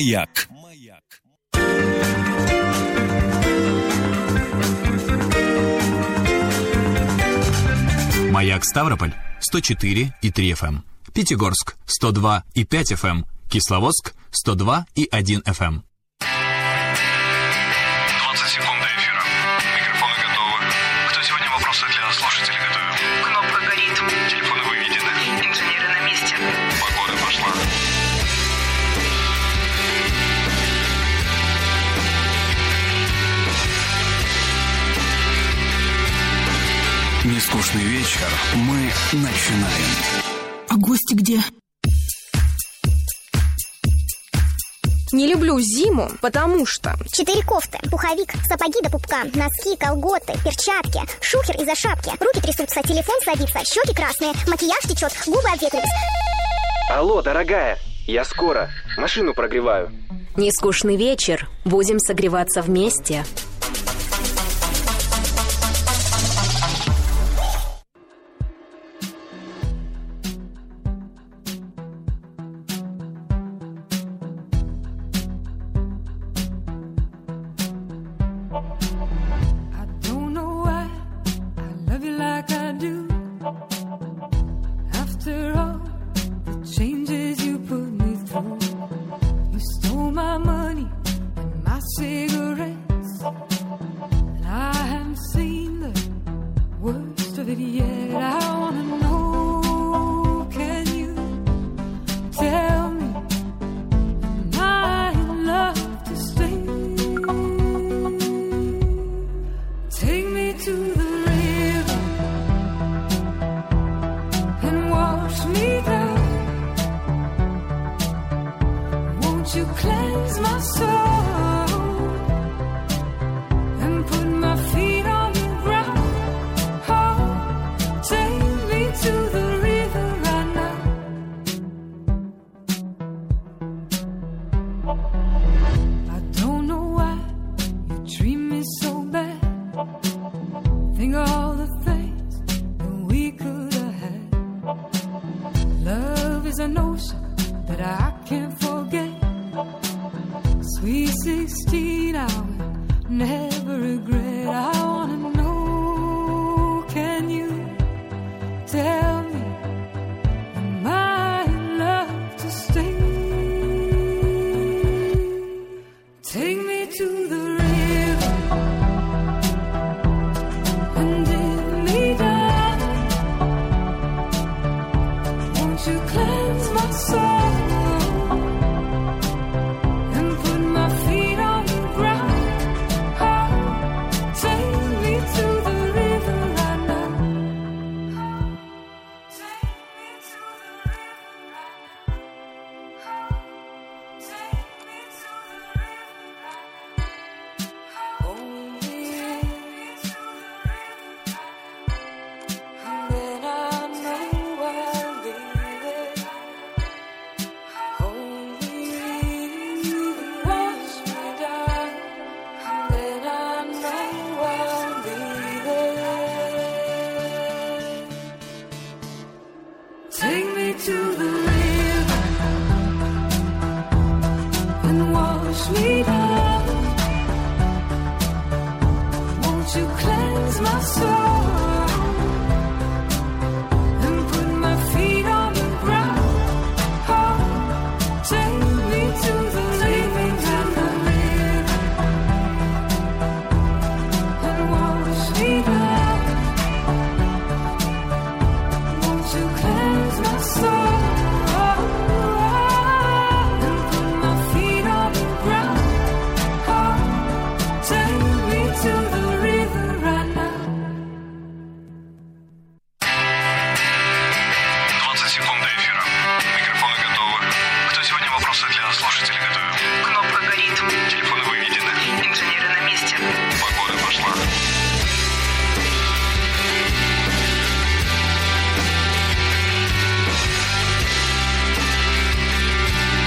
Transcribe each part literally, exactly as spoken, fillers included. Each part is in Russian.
Маяк. Маяк Ставрополь сто четыре и три эф эм, Пятигорск сто два и пять эф эм, Кисловодск сто два и один эф эм. двадцать секунд до эфира. Микрофоны готовы. Кто сегодня вопросы для слушателей готовил? Кнопка горит. Телефоны выведены. Инженеры на месте. Погода пошла. Нескучный вечер. Мы начинаем. А гости где? Не люблю зиму, потому что... Четыре кофты, пуховик, сапоги до пупка, носки, колготы, перчатки, шухер из-за шапки. Руки трясутся, телефон садится, щеки красные, макияж течет, губы обветрились. Алло, дорогая, я скоро. Машину прогреваю. Нескучный вечер. Будем согреваться вместе.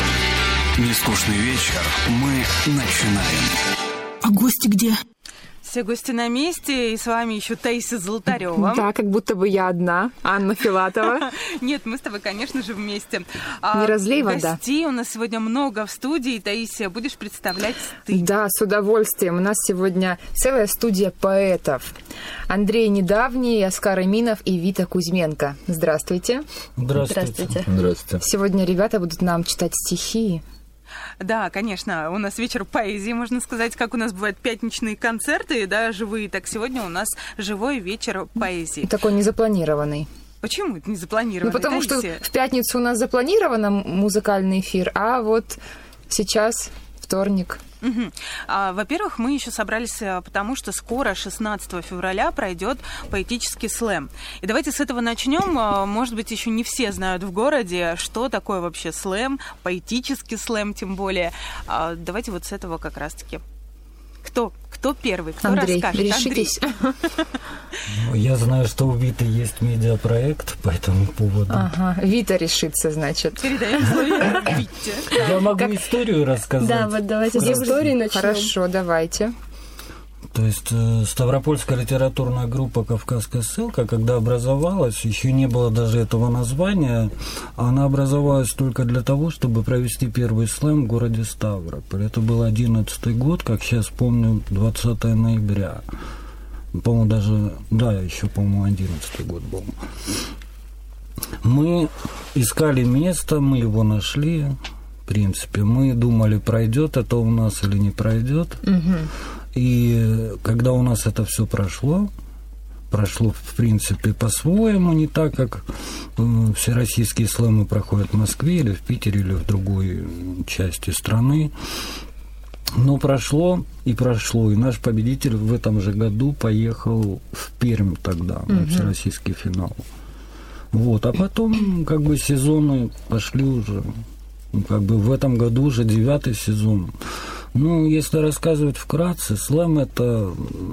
Нескучный вечер. Мы начинаем. А гости где? все гости на месте, и с вами еще Таисия Золотарева. Да, как будто бы я одна, Анна Филатова. Нет, мы с тобой, конечно же, вместе. Не разлей вода. Гостей у нас сегодня много в студии. Таисия, будешь представлять ты? Да, с удовольствием. У нас сегодня целая студия поэтов. Андрей Недавний, Оскар Эминов и Вита Кузьменко. Здравствуйте. Здравствуйте. Здравствуйте. Сегодня ребята будут нам читать стихи. Да, конечно, у нас вечер поэзии, можно сказать, как у нас бывают пятничные концерты, да, живые, так сегодня у нас живой вечер поэзии. Такой незапланированный. Почему это не запланированный? Ну, потому Таисия? что в пятницу у нас запланирован музыкальный эфир, а вот сейчас вторник. Угу. А, во-первых, мы еще собрались, потому что скоро, шестнадцатого февраля, пройдет поэтический слэм. И давайте с этого начнем. Может быть, еще не все знают в городе, что такое вообще слэм, поэтический слэм тем более. А, давайте вот с этого как раз-таки. Кто, кто первый, кто Андрей, расскажет? решитесь. Ну, я знаю, что у Виты есть медиапроект по этому поводу. Ага, Вита решится, значит. Передаем слово Вите. Я могу историю рассказать. Да, вот давайте с истории начнем. Хорошо, давайте. То есть э, Ставропольская литературная группа «Кавказская ссылка», когда образовалась, еще не было даже этого названия, она образовалась только для того, чтобы провести первый слэм в городе Ставрополь. Это был одиннадцатый год, как сейчас помню, двадцатого ноября. По-моему, даже, да, еще, по-моему, одиннадцатый год был. Мы искали место, мы его нашли. В принципе, мы думали, пройдет это у нас или не пройдет. Угу. И когда у нас это все прошло, прошло, в принципе, по-своему, не так, как э, всероссийские слэмы проходят в Москве или в Питере, или в другой части страны. Но прошло и прошло, и наш победитель в этом же году поехал в Пермь тогда, угу. на всероссийский финал. Вот, а потом, как бы, сезоны пошли уже, как бы в этом году уже девятый сезон. Ну, если рассказывать вкратце, слэм – это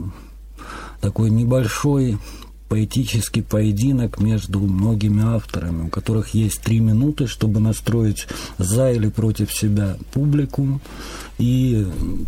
такой небольшой поэтический поединок между многими авторами, у которых есть три минуты, чтобы настроить за или против себя публику и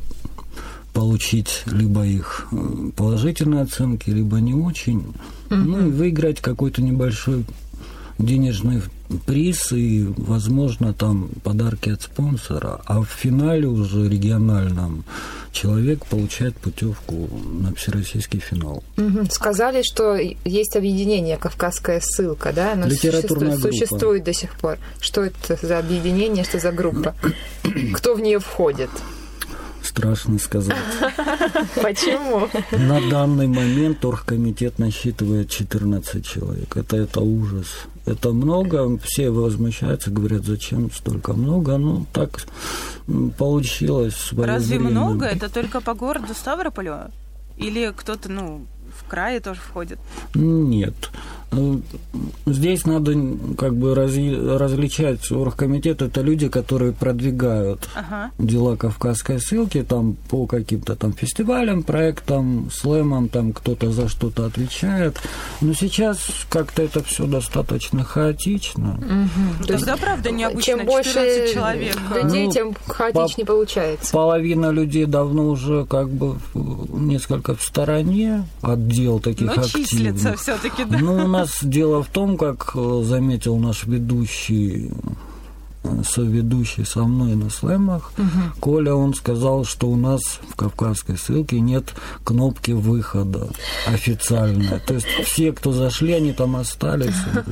получить либо их положительные оценки, либо не очень, mm-hmm. ну и выиграть какой-то небольшой денежный приз и, возможно, там подарки от спонсора, а в финале уже региональном человек получает путевку на всероссийский финал. Угу. Сказали, что есть объединение «Кавказская ссылка», да? Оно литературная существует, группа. существует до сих пор. Что это за объединение, что за группа? Кто в нее входит? Страшно сказать. Почему? На данный момент оргкомитет насчитывает четырнадцать человек. Это, это ужас. Это много. Все возмущаются, говорят, зачем столько много. Ну, так получилось. Разве много? Это только по городу Ставрополю? Или кто-то, ну, в крае тоже входит? Нет. Здесь надо как бы разли- различать. Оргкомитет – это люди, которые продвигают ага. дела Кавказской ссылки там, по каким-то там фестивалям, проектам, слэмам, там кто-то за что-то отвечает. Но сейчас как-то это все достаточно хаотично. Угу. Тогда, правда, необычно. Чем больше человек. людей, ну, тем хаотичнее по- получается. Половина людей давно уже как бы несколько в стороне от дел таких Но активных. числится все-таки, да. Ну, у нас дело в том, как заметил наш ведущий, соведущий со мной на слэмах, угу. Коля, он сказал, что у нас в «Кавказской ссылке» нет кнопки выхода официальной. То есть все, кто зашли, они там остались.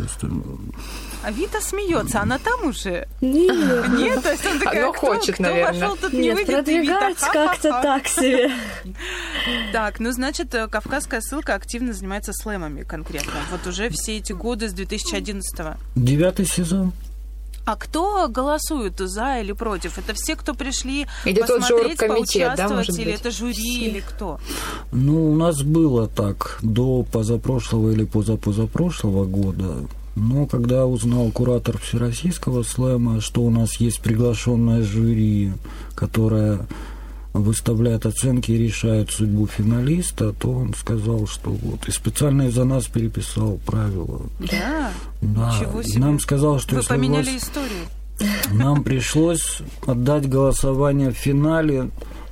А Вита смеется, она там уже? Нет. Нет, то есть он такая, она кто, хочет, кто наверное. вошел, тут не Нет, выйдет, продвигать как-то так себе. Так, ну, значит, «Кавказская ссылка» активно занимается слэмами конкретно. Вот уже все эти годы с две тысячи одиннадцатого. Девятый сезон. А кто голосует за или против? Это все, кто пришли или посмотреть, поучаствовать, да, может быть? Или это жюри, все. Или кто? Ну, у нас было так до позапрошлого или позапозапрошлого года. Но когда узнал куратор всероссийского слэма, что у нас есть приглашенное жюри, которое выставляет оценки и решает судьбу финалиста, то он сказал, что вот, и специально из-за нас переписал правила. Да? Да. Ничего себе. Нам сказал, что вы если поменяли вас... историю. Нам пришлось отдать голосование в финале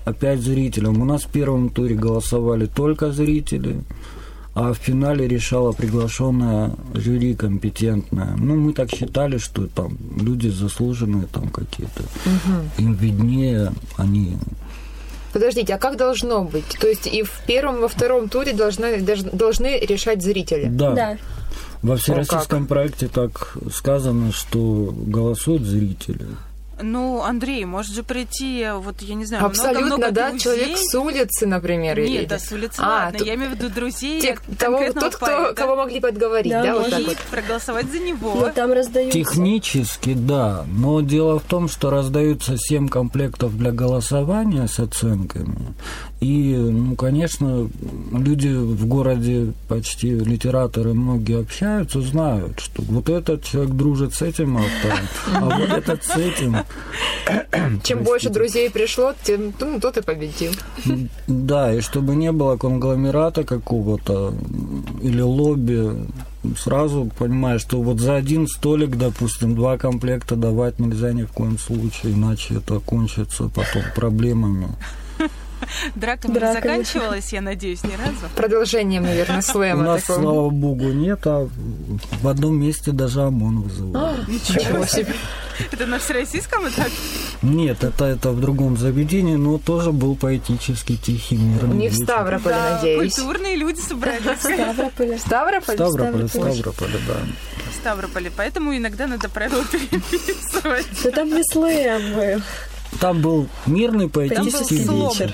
опять зрителям. У нас в первом туре голосовали только зрители, а в финале решала приглашенная жюри компетентная. Ну, мы так считали, что там люди заслуженные там какие-то. Угу. Им виднее, они... Подождите, а как должно быть? То есть и в первом, и во втором туре должны, должны решать зрители? Да. Да. Во всероссийском проекте так сказано, что голосуют зрители. Ну, Андрей, может же прийти, вот, я не знаю, абсолютно, много-много да, друзей. человек с улицы, например. Нет, или... да, с улицы, а, ладно, то... я имею в виду друзей. Тех, того, тот, кто, поэта. Кого могли подговорить, да, да вот так и вот. проголосовать за него. Но там раздаются... Технически, да, но дело в том, что раздаются семь комплектов для голосования с оценками, и, ну, конечно, люди в городе, почти литераторы многие общаются, знают, что вот этот человек дружит с этим автором, а вот этот с этим. Чем больше друзей пришло, тем ну, тот и победил. Да, и чтобы не было конгломерата какого-то или лобби, сразу понимаешь, что вот за один столик, допустим, два комплекта давать нельзя ни в коем случае, иначе это кончится потом проблемами. Драками не заканчивалась, я надеюсь, ни разу. Продолжением, наверное, слэма. У нас, такого. слава богу, нет, а в одном месте даже ОМОН вызывали. А, ничего себе. Это на всероссийском этапе? Нет, это, это в другом заведении, но тоже был поэтический, тихий, мирный Не вечер. в Ставрополе, да, надеюсь. Культурные люди собрались. В Ставрополе. Ставрополь? Ставрополь, Ставрополь, да. В Ставрополе, поэтому иногда надо правила переписывать. Да там не слэм. Там был мирный поэтический вечер.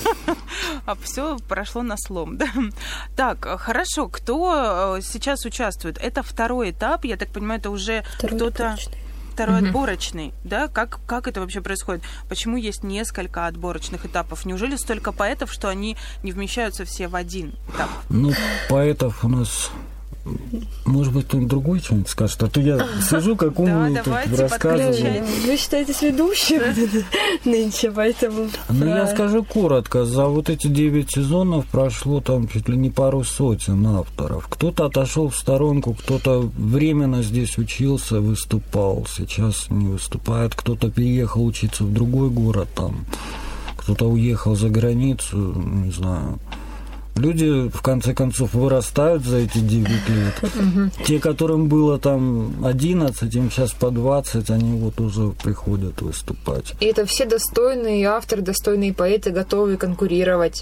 А все прошло на слом, да? Так, хорошо, кто сейчас участвует? Это второй этап, я так понимаю, это уже кто-то... Второй mm-hmm. отборочный, да? Как, как это вообще происходит? Почему есть несколько отборочных этапов? Неужели столько поэтов, что они не вмещаются все в один этап? Ну, поэтов у нас... Может быть, кто-нибудь другой что-нибудь скажет, а то я сижу, как умный, да, тут рассказываю. Вы считаетесь ведущим нынче, поэтому... Ну, я скажу коротко. За вот эти девять сезонов прошло там чуть ли не пару сотен авторов. Кто-то отошел в сторонку, кто-то временно здесь учился, выступал, сейчас не выступает. Кто-то переехал учиться в другой город, там, кто-то уехал за границу, не знаю. Люди, в конце концов, вырастают за эти девять лет. Те, которым было там одиннадцать, им сейчас по двадцать, они вот уже приходят выступать. И это все достойные авторы, достойные поэты, готовы конкурировать.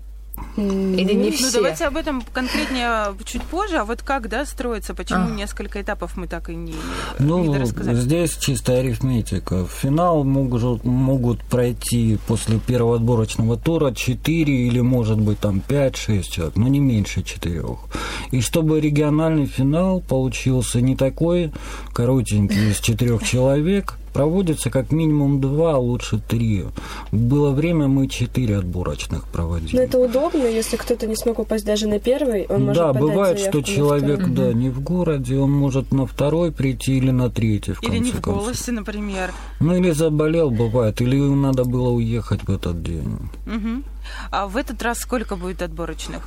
Или не все? Ну, давайте об этом конкретнее чуть позже. А вот как, да, строится? Почему а. несколько этапов мы так и не, ну, не рассказали? Здесь чистая арифметика. В финал могут, могут пройти после первого отборочного тура четыре или, может быть, там пять-шесть человек, но не меньше четырех. И чтобы региональный финал получился не такой коротенький, из четырех человек, проводится как минимум два, а лучше три. Было время, мы четыре отборочных проводили. Но это удобно, если кто-то не смог попасть даже на первый, он может да, подать бывает, что человек, второй. да, не в городе, он может на второй прийти или на третий, в или конце не в концов. «Голосе», например. Ну, или заболел, бывает, или ему надо было уехать в этот день. Угу. А в этот раз сколько будет отборочных?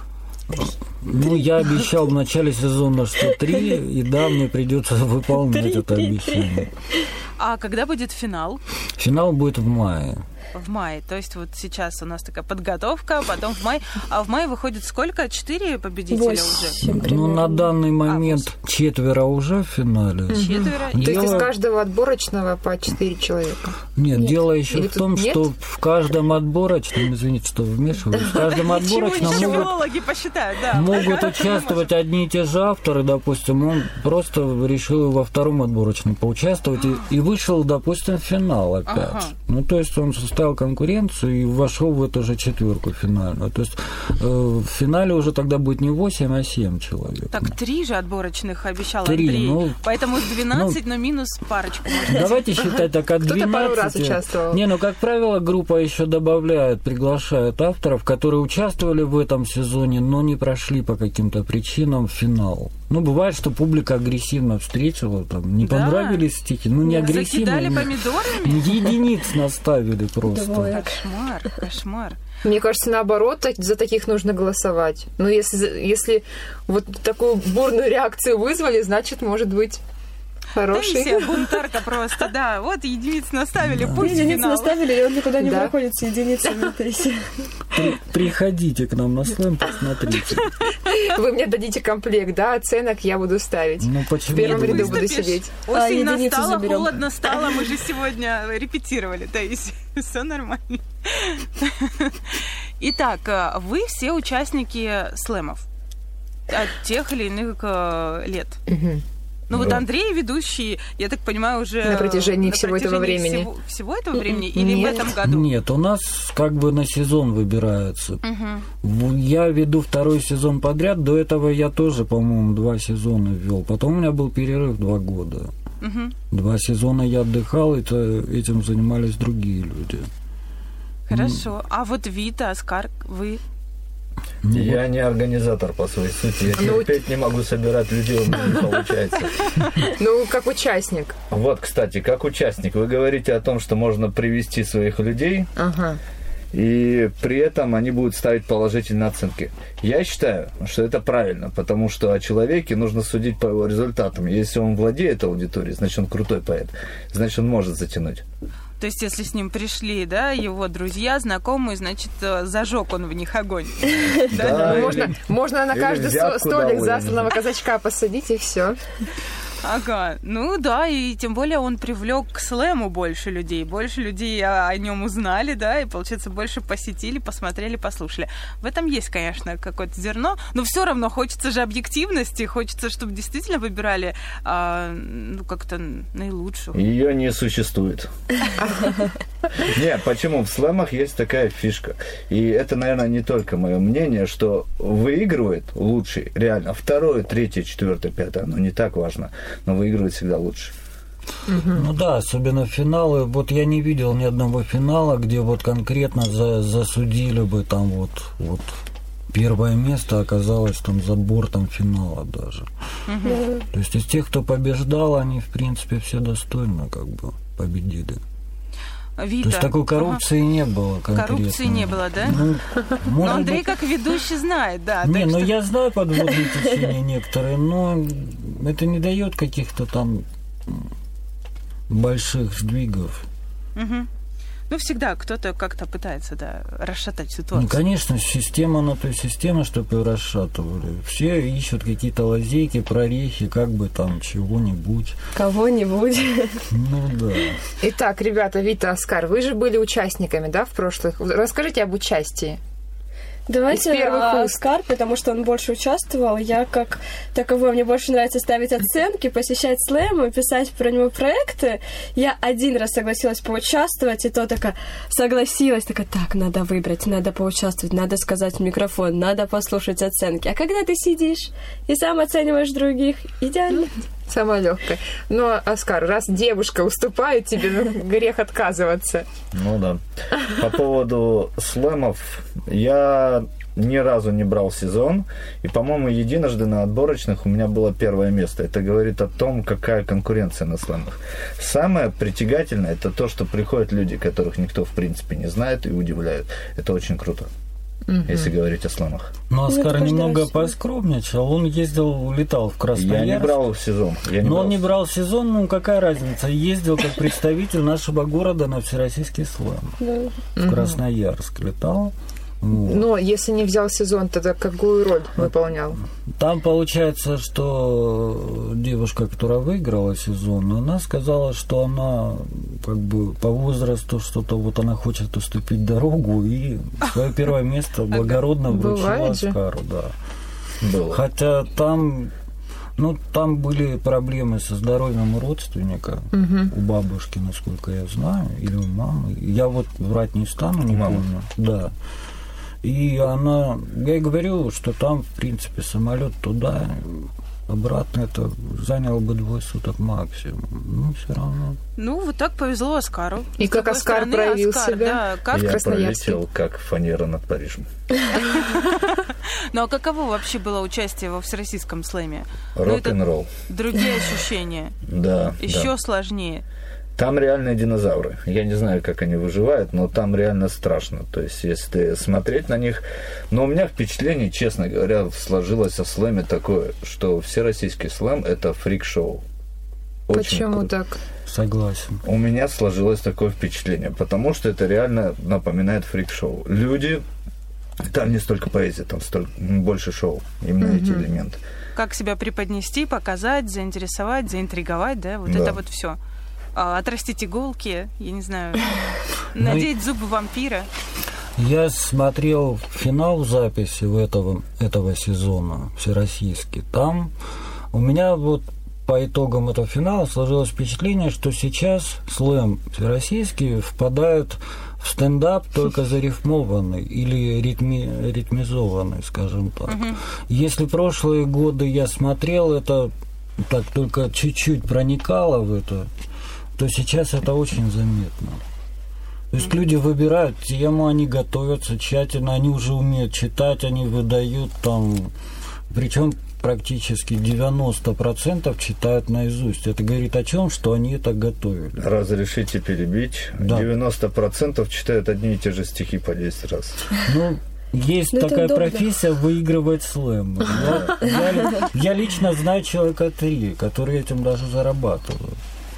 Ну, я обещал в начале сезона, что три, и да, мне придется выполнять это обещание. А когда будет финал? Финал будет в мае. В мае. То есть вот сейчас у нас такая подготовка, потом в мае. А в мае выходит сколько? Четыре победителя восемь, уже? Ну, на данный момент а, четверо уже в финале. Четверо? То Дело... есть из каждого отборочного по четыре человека? Нет, нет. Дело еще Или в том, нет? что в каждом отборочном, извините, что вмешиваюсь, в каждом отборочном могут, посчитают, да. могут участвовать одни и те же авторы, допустим, он просто решил во втором отборочном поучаствовать и, и вышел, допустим, в финал опять. Ага. Ну, то есть он составил конкуренцию и вошел в эту же четверку финальную. То есть э, в финале уже тогда будет не восемь, а семь человек. Так, три же отборочных обещал три, Андрей. Ну, Поэтому двенадцать, ну, но минус парочку. Давайте считать так, от двенадцати. Кто-то пару раз участвовал. Не, ну, как правило, группа еще добавляет, приглашает авторов, которые участвовали в этом сезоне, но не прошли по каким-то причинам в финал. Ну, бывает, что публика агрессивно встретила, там, не да. понравились стихи, ну, не агрессивно. Закидали помидорами? Единиц наставили просто. Кошмар, кошмар. Мне кажется, наоборот, за таких нужно голосовать. Но если, если вот такую бурную реакцию вызвали, значит, может быть... Хороший. Таисия, бунтарка просто, да. Вот единицы наставили, Да. пусть Единицы финал. наставили, и он никуда не Да. проходит с единицами. Таисия. При- приходите к нам на слэм, посмотрите. Вы мне дадите комплект, да, оценок я буду ставить. Ну В почему? первом бы ряду нет? буду сидеть. А, Осень единицу настала, заберем. холодно стало, мы же сегодня репетировали, Таисия. Все нормально. Итак, э, вы все участники слэмов от тех или иных э, лет. Мгм. Ну вот Да. Андрей ведущий, я так понимаю, уже На протяжении на всего этого протяжении времени. Всего, всего этого времени или Нет. в этом году? Нет, у нас как бы на сезон выбирается. Мгм. В- Я веду второй сезон подряд. До этого я тоже, по-моему, два сезона вел. Потом у меня был перерыв два года. Мгм. Два сезона я отдыхал, это, этим занимались другие люди. Хорошо. А вот Вита, Оскар, вы... Ну, Я не организатор по своей сути. Я Ну, терпеть не могу собирать людей, у меня не получается. Ну, как участник. Вот, кстати, как участник, вы говорите о том, что можно привести своих людей, Ага. и при этом они будут ставить положительные оценки. Я считаю, что это правильно, потому что о человеке нужно судить по его результатам. Если он владеет аудиторией, значит, он крутой поэт, значит, он может затянуть. То есть, если с ним пришли, да, его друзья, знакомые, значит, э, зажег он в них огонь. Да, Ну, или- можно, можно на или каждый взятку сто- столик дал, я не засланного казачка посадить, и все. Ага, ну да, и тем более он привлек к слэму больше людей, больше людей о, о нем узнали, да, и, получается, больше посетили, посмотрели, послушали. В этом есть, конечно, какое-то зерно, но все равно хочется же объективности, хочется, чтобы действительно выбирали, а, ну, как-то наилучшую. Ее не существует. Нет, почему? В слэмах есть такая фишка. И это, наверное, не только мое мнение, что выигрывает лучший, реально, второе, третье, четвертое, пятое, оно не так важно, но выигрывает всегда лучше. Ну да, особенно финалы. Вот я не видел ни одного финала, где вот конкретно за, засудили бы там вот, вот первое место оказалось там за бортом финала даже. Мгм. То есть из тех, кто побеждал, они в принципе все достойно как бы победили. Вита. То есть такой коррупции Ага. не было конкретно. Коррупции не было, да? Ну, Но может Андрей, быть- как ведущий, знает, да. Не, так ну что- я знаю подводные течения некоторые, но это не дает каких-то там больших сдвигов. Мгм. Ну, всегда кто-то как-то пытается, да, расшатать ситуацию. Ну, конечно, система на той системе, чтобы ее расшатывали. Все ищут какие-то лазейки, прорехи, как бы там чего-нибудь. Кого-нибудь. Ну да. Итак, ребята, Вита, Оскар, вы же были участниками, да, в прошлых? Расскажите об участии. Давайте Из первых а, уст. Оскар, потому что он больше участвовал. Я как таковой, мне больше нравится ставить оценки, посещать слэмы, писать про него проекты. Я один раз согласилась поучаствовать, и то такая согласилась, такая, так, надо выбрать, надо поучаствовать, надо сказать в микрофон, надо послушать оценки. А когда ты сидишь и сам оцениваешь других, идеально. Самая легкая. Но, Оскар, раз девушка уступает тебе, ну, грех отказываться. Ну да. По поводу слэмов, я ни разу не брал сезон, и, по-моему, единожды на отборочных у меня было первое место. Это говорит о том, какая конкуренция на слэмах. Самое притягательное – это то, что приходят люди, которых никто, в принципе, не знает, и удивляют. Это очень круто, если говорить о слэмах. Но Ну, это Оскар каждый немного раз. поскромничал. Он ездил, летал в Красноярск. Я не брал сезон. Я не Но брал. он не брал сезон, ну какая разница? Ездил как представитель нашего города на Всероссийский слэм. Да. В Красноярск летал. Вот. Но если не взял сезон, тогда какую роль выполнял? Там получается, что девушка, которая выиграла сезон, она сказала, что она как бы по возрасту что-то вот она хочет уступить дорогу и свое первое место благородно вручила Бывает же. Оскару, да. Было. Хотя там, ну, там были проблемы со здоровьем у родственника, у бабушки, насколько я знаю, или у мамы. Я вот врать не стану, не Мама. помню. Да. И она, я и говорю, что там, в принципе, самолет туда, обратно это заняло бы двое суток максимум. Ну, все равно. Ну, вот так повезло Оскару. И С как другой Оскар стороны, проявил Оскар, себя? Да, как... Я Красноярске. пролетел, как фанера над Парижем. Ну, а каково вообще было участие во всероссийском слэме? Ну, это Рок-н-ролл. другие ощущения. Да, Еще да. сложнее. Там реальные динозавры. Я не знаю, как они выживают, но там реально страшно. То есть, если смотреть на них... Но у меня впечатление, честно говоря, сложилось о слэме такое, что всероссийский слэм – это фрик-шоу. Очень Почему круто. так? Согласен. У меня сложилось такое впечатление, потому что это реально напоминает фрик-шоу. Люди, там не столько поэзии, там столько, больше шоу, именно mm-hmm. эти элементы. Как себя преподнести, показать, заинтересовать, заинтриговать, да, вот да. это вот все. Отрастить иголки, я не знаю, надеть зубы вампира. Я смотрел финал записи в этого, этого сезона, всероссийский. Там у меня вот по итогам этого финала сложилось впечатление, что сейчас слэм всероссийский впадает в стендап только зарифмованный или ритми, ритмизованный, скажем так. Угу. Если прошлые годы я смотрел, это так только чуть-чуть проникало в это, то сейчас это очень заметно. То есть люди выбирают тему, они готовятся тщательно, они уже умеют читать, они выдают там, причем практически девяносто процентов читают наизусть. Это говорит о чем, что они это готовили. Разрешите перебить. Да. девяносто процентов читают одни и те же стихи по десять раз. Ну, есть Но такая профессия выигрывать слэм. Я, я, я лично знаю человека три, которые этим даже зарабатывают.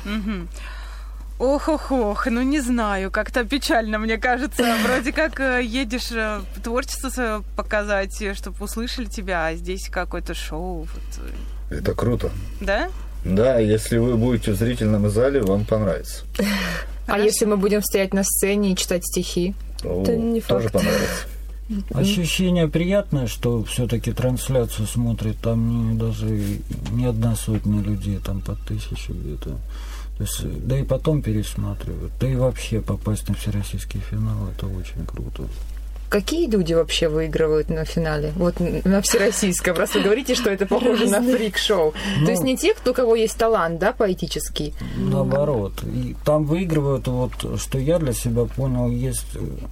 Ох-ох-ох, ну не знаю, как-то печально, мне кажется. Вроде как едешь творчество свое показать, чтобы услышали тебя, а здесь какое-то шоу. Вот. Это круто. Да? Да, если вы будете в зрительном зале, вам понравится. А если мы будем стоять на сцене и читать стихи? Это не факт. Тоже понравится. Ощущение приятное, что все-таки трансляцию смотрит там не, даже не одна сотня людей, там по тысяче где-то. То есть, да и потом пересматривают. Да и вообще попасть на всероссийский финал, это очень круто. Какие люди вообще выигрывают на финале? Вот на всероссийском. Раз вы говорите, что это похоже на фрик-шоу. Ну, то есть не те, у кого есть талант, да, поэтический? Наоборот. И там выигрывают, вот, что я для себя понял, есть,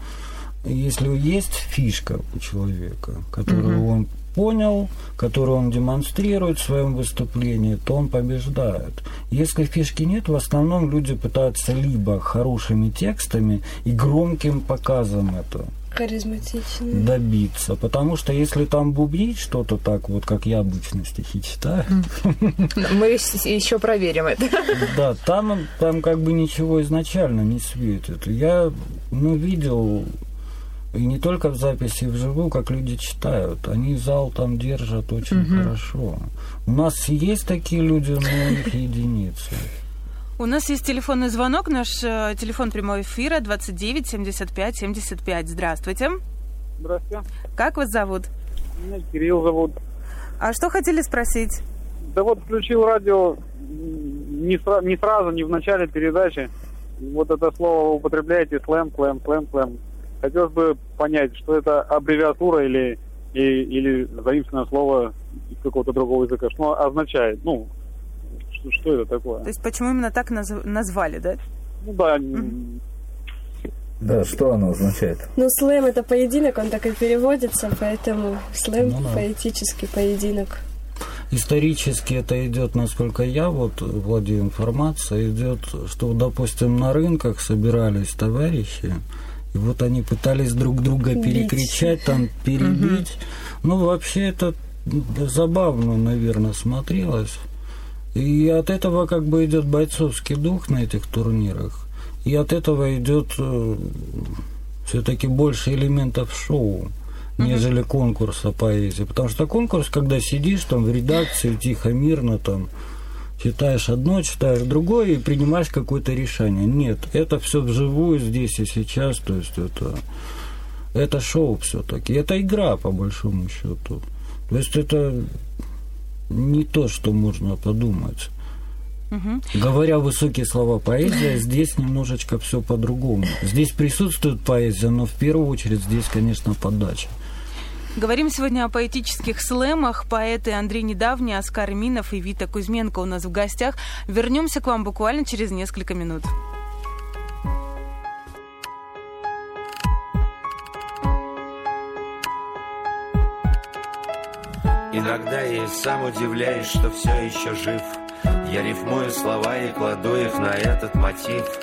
если есть фишка у человека, которую угу. он понял, которую он демонстрирует в своем выступлении, то он побеждает. Если фишки нет, в основном люди пытаются либо хорошими текстами и громким показом это харизматично добиться. Потому что если там бубнить что-то так, вот как я обычно стихи читаю. Мы еще проверим это. Да, там, там как бы ничего изначально не светит. Я, ну, видел... И не только в записи, вживую, как люди читают. Они зал там держат очень угу. хорошо. У нас есть такие люди, но у них единицы. У нас есть телефонный звонок. Наш телефон прямого эфира двадцать девять семьдесят пять семьдесят пять. Здравствуйте. Здравствуйте. Как вас зовут? Меня Кирилл зовут. А что хотели спросить? Да вот включил радио не, сра- не сразу, не в начале передачи. Вот это слово вы употребляете, слэм, клэм, клэм, клэм. Хотелось бы понять, что это аббревиатура или, или, или заимственное слово из какого-то другого языка. Что оно означает? Ну, что, что это такое? То есть почему именно так наз- назвали, да? Ну да. Mm-hmm. Да, что оно означает? Ну, слэм — это поединок, он так и переводится, поэтому слэм ну, — поэтический поединок. Исторически это идет, насколько я вот владею информацией, идет, что, допустим, на рынках собирались товарищи, и вот они пытались друг друга Бить. перекричать, там, перебить. Угу. Ну, вообще это забавно, наверное, смотрелось. И от этого как бы идет бойцовский дух на этих турнирах. И от этого идет э, все-таки больше элементов шоу, нежели угу. конкурса поэзии. Потому что конкурс, когда сидишь там в редакции, тихо, мирно, там, читаешь одно, читаешь другое и принимаешь какое-то решение. Нет, это все вживую здесь и сейчас, то есть это, это шоу все-таки. Это игра, по большому счету. То есть это не то, что можно подумать. Угу. Говоря высокие слова поэзия, здесь немножечко все по-другому. Здесь присутствует поэзия, но в первую очередь здесь, конечно, подача. Говорим сегодня о поэтических слэмах. Поэты Андрей Недавний, Оскар Минов и Вита Кузьменко у нас в гостях. Вернемся к вам буквально через несколько минут. Иногда я и сам удивляюсь, что все еще жив. Я рифмую слова и кладу их на этот мотив.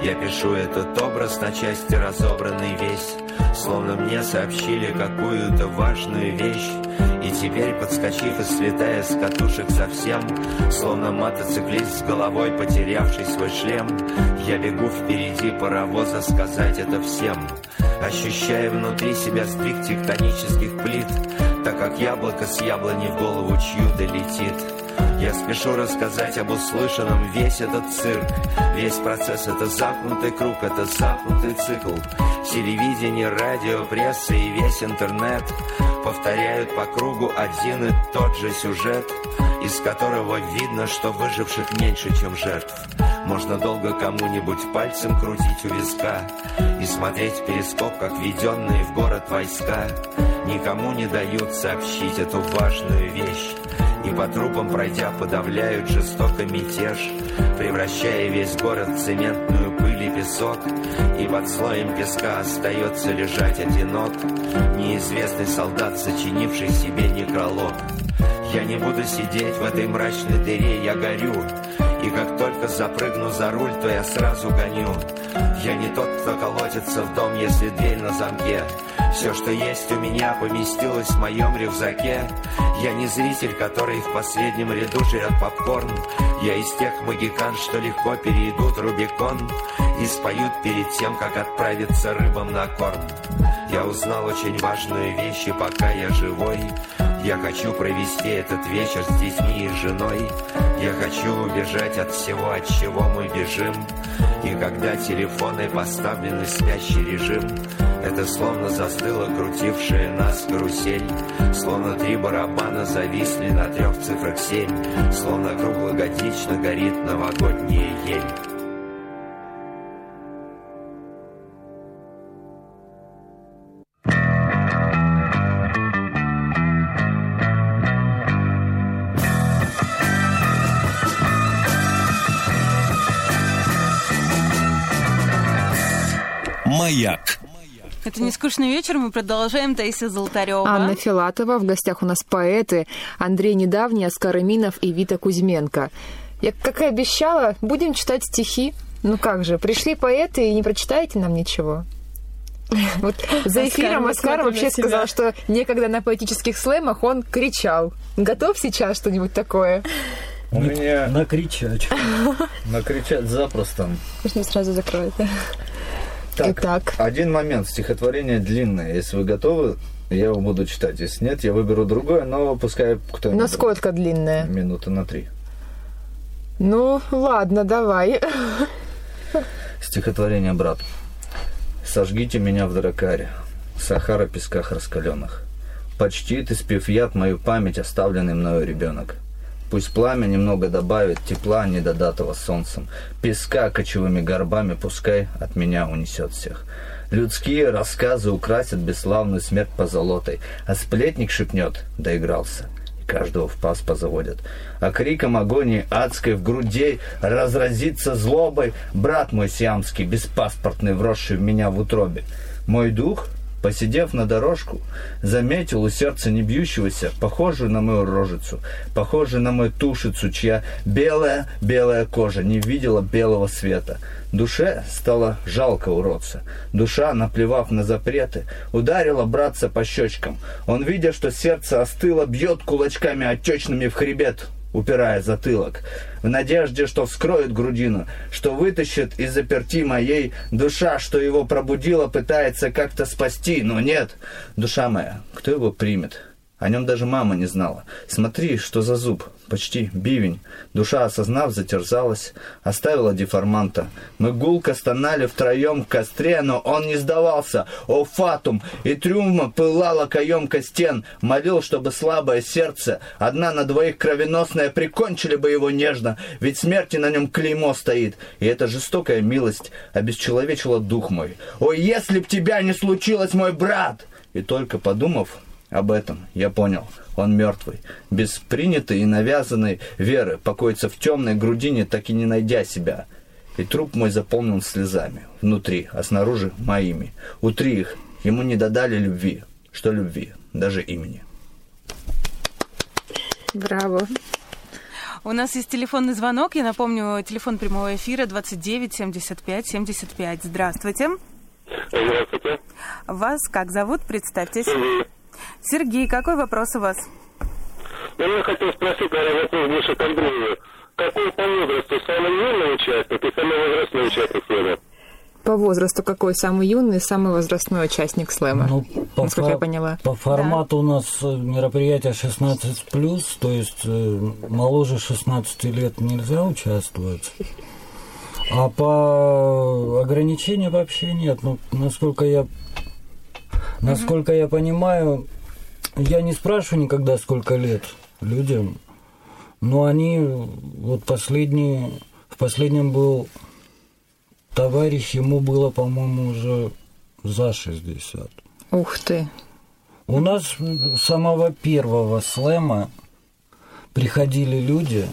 Я пишу этот образ на части, разобранный весь, словно мне сообщили какую-то важную вещь. И теперь, подскочив и слетая с катушек совсем, словно мотоциклист с головой, потерявший свой шлем, я бегу впереди паровоза сказать это всем, ощущая внутри себя сдвиг тектонических плит, так как яблоко с яблони в голову чью-то летит. Я спешу рассказать об услышанном весь этот цирк. Весь процесс — это замкнутый круг, это замкнутый цикл. Телевидение, радио, пресса и весь интернет повторяют по кругу один и тот же сюжет, из которого видно, что выживших меньше, чем жертв. Можно долго кому-нибудь пальцем крутить у виска и смотреть в перископ, как введенные в город войска никому не дают сообщить эту важную вещь. И по трупам пройдя подавляют жестоко мятеж, превращая весь город в цементную пыль и песок. И под слоем песка остается лежать одинок неизвестный солдат, сочинивший себе некролог. Я не буду сидеть в этой мрачной дыре, я горю. И как только запрыгну за руль, то я сразу гоню. Я не тот, кто колотится в дом, если дверь на замке. Все, что есть у меня, поместилось в моем рюкзаке. Я не зритель, который в последнем ряду жрет попкорн. Я из тех магикан, что легко перейдут Рубикон и споют перед тем, как отправиться рыбам на корм. Я узнал очень важную вещь, и пока я живой, я хочу провести этот вечер с детьми и женой. Я хочу убежать от всего, от чего мы бежим. И когда телефоны поставлены в спящий режим, это словно застыла крутившая нас карусель. Словно три барабана зависли на трех цифрах семь. Словно круглогодично горит новогодняя ель. Маяк. Это «Нескучный вечер». Мы продолжаем. Таисия Золотарева. Анна Филатова. В гостях у нас поэты Андрей Недавний, Оскар Эминов и Вита Кузьменко. Я, как и обещала, будем читать стихи. Ну как же, пришли поэты и не прочитаете нам ничего? Вот за эфиром Оскар вообще сказал, что некогда на поэтических слэмах он кричал. Готов сейчас что-нибудь такое? У меня... Накричать. Накричать запросто. Можно сразу закроет. Так, Итак. Один момент. Стихотворение длинное. Если вы готовы, я его буду читать. Если нет, я выберу другое, но пускай кто-нибудь... Насколько длинное? Минуты на три. Ну, ладно, давай. Стихотворение, брат. Сожгите меня в дракаре, Сахара песках раскаленных. Почти ты, спив яд, мою память, оставленный мною ребенок. Пусть пламя немного добавит тепла, недодатого солнцем. Песка кочевыми горбами пускай от меня унесет всех. Людские рассказы украсят бесславную смерть позолотой, а сплетник шепнет, доигрался, и каждого в пас позаводят. А криком агонии адской в грудей разразится злобой брат мой сиамский, беспаспортный, вросший в меня в утробе. Мой дух, посидев на дорожку, заметил у сердца не бьющегося, похожую на мою рожицу, похожую на мою тушицу, чья белая-белая кожа не видела белого света. Душе стало жалко уродца. Душа, наплевав на запреты, ударила братца по щечкам. Он, видя, что сердце остыло, бьет кулачками отечными в хребет, упирая затылок, в надежде, что вскроет грудину, что вытащит из заперти моей. Душа, что его пробудила, пытается как-то спасти, но нет. Душа моя, кто его примет? О нем даже мама не знала. Смотри, что за зуб, почти бивень. Душа, осознав, затерзалась, оставила деформанта. Мы гулко стонали втроем в костре, но он не сдавался. О, фатум! И трюма пылала каемка стен. Молил, чтобы слабое сердце, одна на двоих кровеносная, прикончили бы его нежно, ведь смерти на нем клеймо стоит. И эта жестокая милость обесчеловечила дух мой. О, если б тебя не случилось, мой брат! И только подумав об этом, я понял, он мертвый, без принятой и навязанной веры, покоится в темной грудине, так и не найдя себя. И труп мой заполнен слезами, внутри, а снаружи моими. Утри их, ему не додали любви, что любви, даже имени. Браво. У нас есть телефонный звонок. Я напомню, телефон прямого эфира двадцать девять семьдесят пять семьдесят пять. Здравствуйте. Здравствуйте. Вас как зовут? Представьтесь. Сергей. Сергей, какой вопрос у вас? Ну, я хотел спросить, наверное, вопрос больше к Андрею. Какой по возрасту самый юный участник и самый возрастной участник слэма? По возрасту какой самый юный и самый возрастной участник слэма? Ну, по насколько фор- я поняла. По формату да. у нас мероприятие шестнадцать плюс, то есть моложе шестнадцати лет нельзя участвовать. А по ограничению вообще нет. Ну, насколько я, насколько я понимаю, я не спрашиваю никогда, сколько лет людям, но они вот последние, в последнем был товарищ, ему было, по-моему, уже за шестьдесят. Ух ты! У нас с самого первого слэма приходили люди,